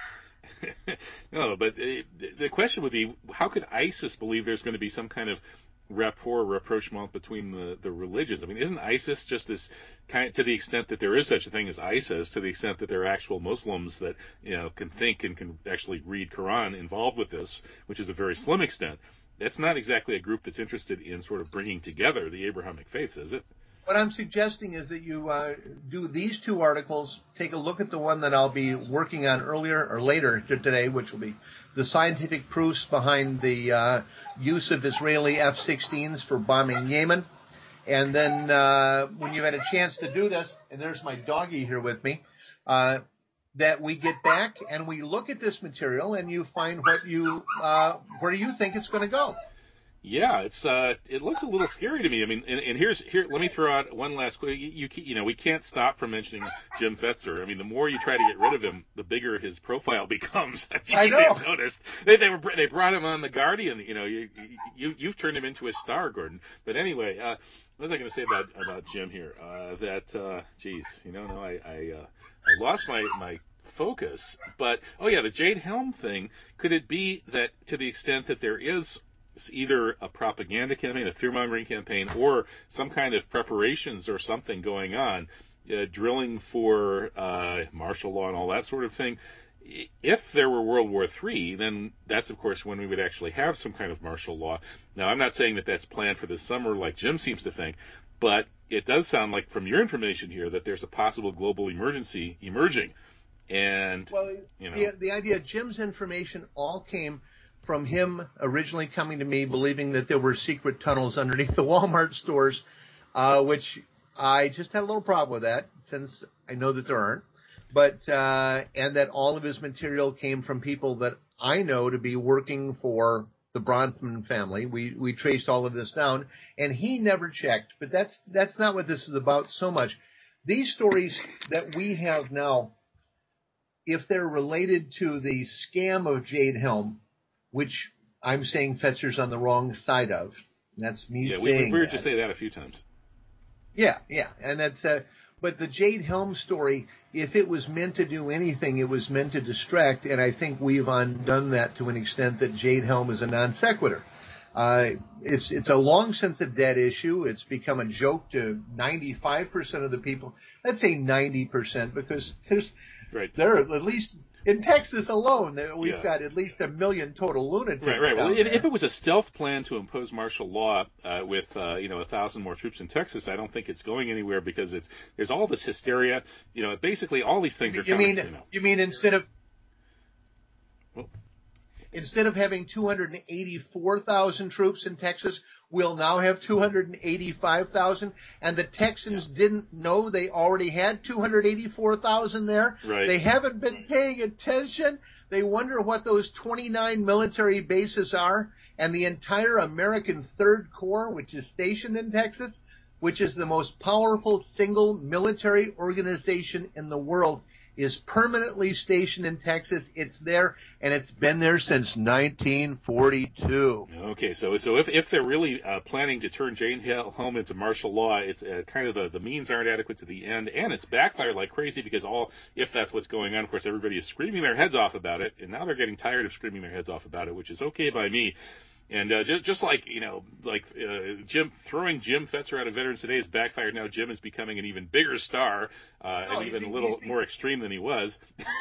No, but the question would be, how could ISIS believe there's going to be some kind of rapport, rapprochement between the religions? I mean, isn't ISIS just this kind, to the extent that there is such a thing as ISIS, to the extent that there are actual Muslims that can think and can actually read Quran involved with this, which is a very slim extent? that's not exactly a group that's interested in sort of bringing together the Abrahamic faiths, is it? What I'm suggesting is that you do these two articles, take a look at the one that I'll be working on earlier or later today, which will be the scientific proofs behind the use of Israeli F-16s for bombing Yemen. And then when you've had a chance to do this, and there's my doggie here with me, that we get back and we look at this material and you find what you where you think it's going to go. Yeah, it looks a little scary to me. I mean, and here. Let me throw out one last. You know, we can't stop from mentioning Jim Fetzer. I mean, the more you try to get rid of him, the bigger his profile becomes. I know. You've noticed they brought him on the Guardian. You know, you've turned him into a star, Gordon. But anyway, what was I going to say about Jim here? Geez, you know, no, I lost my focus. But the Jade Helm thing. Could it be that to the extent that there is either a propaganda campaign, a fear-mongering campaign, or some kind of preparations or something going on, drilling for martial law and all that sort of thing? If there were World War III, then that's, of course, when we would actually have some kind of martial law. Now, I'm not saying that that's planned for this summer like Jim seems to think, but it does sound like from your information here that there's a possible global emergency emerging. And, the idea, Jim's information all came from him originally coming to me believing that there were secret tunnels underneath the Walmart stores, which I just had a little problem with that since I know that there aren't. But and that all of his material came from people that I know to be working for the Bronfman family. We traced all of this down, and he never checked. But that's not what this is about so much. These stories that we have now, if they're related to the scam of Jade Helm, which I'm saying Fetzer's on the wrong side of. And that's me saying we heard you say that a few times. Yeah. And that's, but the Jade Helm story, if it was meant to do anything, it was meant to distract, and I think we've undone that to an extent that Jade Helm is a non sequitur. It's a long since a dead issue. It's become a joke to 95% of the people. Let's say 90% because there are at least in Texas alone, we've got at least 1 million total lunatics. Right. Well, if it was a stealth plan to impose martial law with 1,000 more troops in Texas, I don't think it's going anywhere because there's all this hysteria. You know, basically all these things are coming. You mean instead of having 284,000 troops in Texas, we'll now have 285,000, and the Texans didn't know they already had 284,000 there. Right. They haven't been paying attention. They wonder what those 29 military bases are, and the entire American Third Corps, which is stationed in Texas, which is the most powerful single military organization in the world, is permanently stationed in Texas. It's there, and it's been there since 1942. Okay, so if they're really planning to turn Jade Helm into martial law, it's kind of the means aren't adequate to the end, and it's backfired like crazy because if that's what's going on, of course, everybody is screaming their heads off about it, and now they're getting tired of screaming their heads off about it, which is okay by me. And just like Jim throwing Jim Fetzer out of Veterans Today has backfired. Now Jim is becoming an even bigger star and even a little more extreme than he was.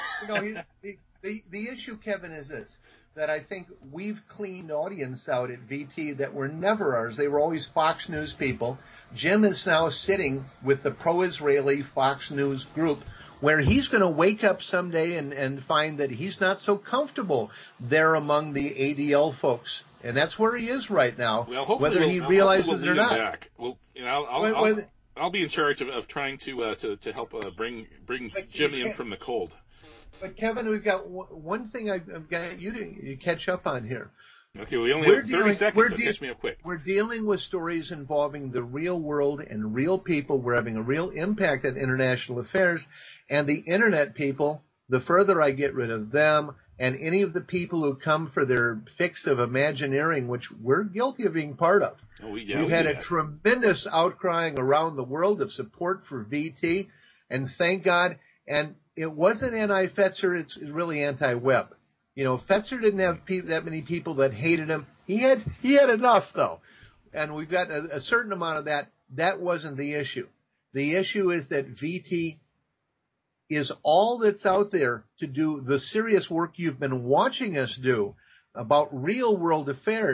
The issue, Kevin, is this: that I think we've cleaned audience out at VT that were never ours. They were always Fox News people. Jim is now sitting with the pro-Israeli Fox News group, where he's going to wake up someday and find that he's not so comfortable there among the ADL folks. And that's where he is right now, well, whether he realizes it or not. Back. Well, I'll be in charge of trying to help bring Jim in from the cold. But Kevin, we've got one thing I've got you to catch up on here. Okay, we only have 30 seconds, so catch me up quick. We're dealing with stories involving the real world and real people. We're having a real impact on international affairs. And the internet people, the further I get rid of them and any of the people who come for their fix of Imagineering, which we're guilty of being part of. We've had a tremendous outcrying around the world of support for VT, and thank God. And it wasn't anti-Fetzer, it's really anti-Webb. You know, Fetzer didn't have that many people that hated him. He had enough, though. And we've got a certain amount of that. That wasn't the issue. The issue is that VT is all that's out there to do the serious work you've been watching us do about real world affairs.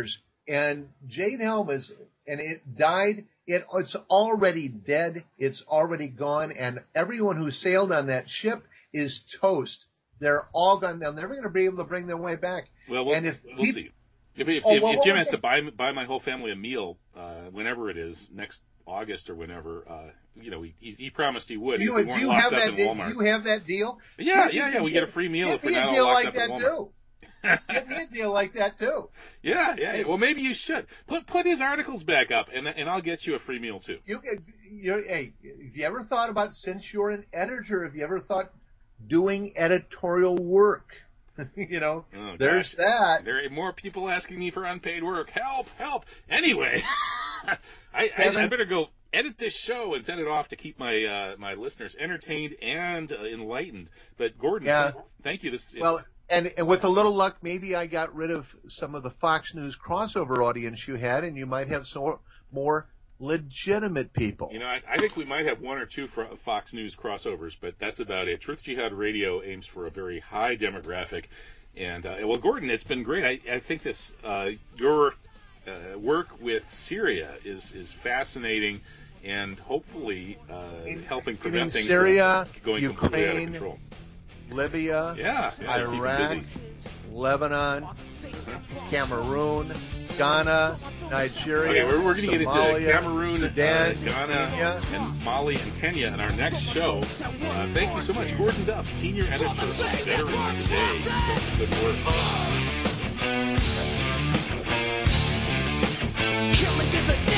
And Jade Helm and it died. It's already dead. It's already gone. And everyone who sailed on that ship is toast. They're all gone. They're never going to be able to bring their way back. Well, we'll see. If Jim has to buy my whole family a meal, whenever it is, next August or whenever, he promised he would. Do you have that deal? Yeah. We get a free meal if we're not all locked up in Walmart. Give me a deal like that too. Yeah. Well, maybe you should put his articles back up, and I'll get you a free meal too. Hey, have you ever thought about, since you're an editor, have you ever thought doing editorial work? There's that. There are more people asking me for unpaid work. Help. Anyway, I better go edit this show and send it off to keep my listeners entertained and enlightened. But Gordon, thank you. And with a little luck, maybe I got rid of some of the Fox News crossover audience you had, and you might have some more legitimate people. I think we might have one or two Fox News crossovers, but that's about it. Truth Jihad Radio aims for a very high demographic. And, Gordon, it's been great. I think your work with Syria is fascinating and hopefully helping prevent things Syria, from going Ukraine, completely out of control. Libya, Iraq, Lebanon, Cameroon, Ghana, Nigeria, we're going to get into Cameroon, Sudan, Ghana, Kenya, and Mali and Kenya in our next show. Thank you so much, Gordon Duff, Senior Editor of Veterans Today. Good work. Killing is a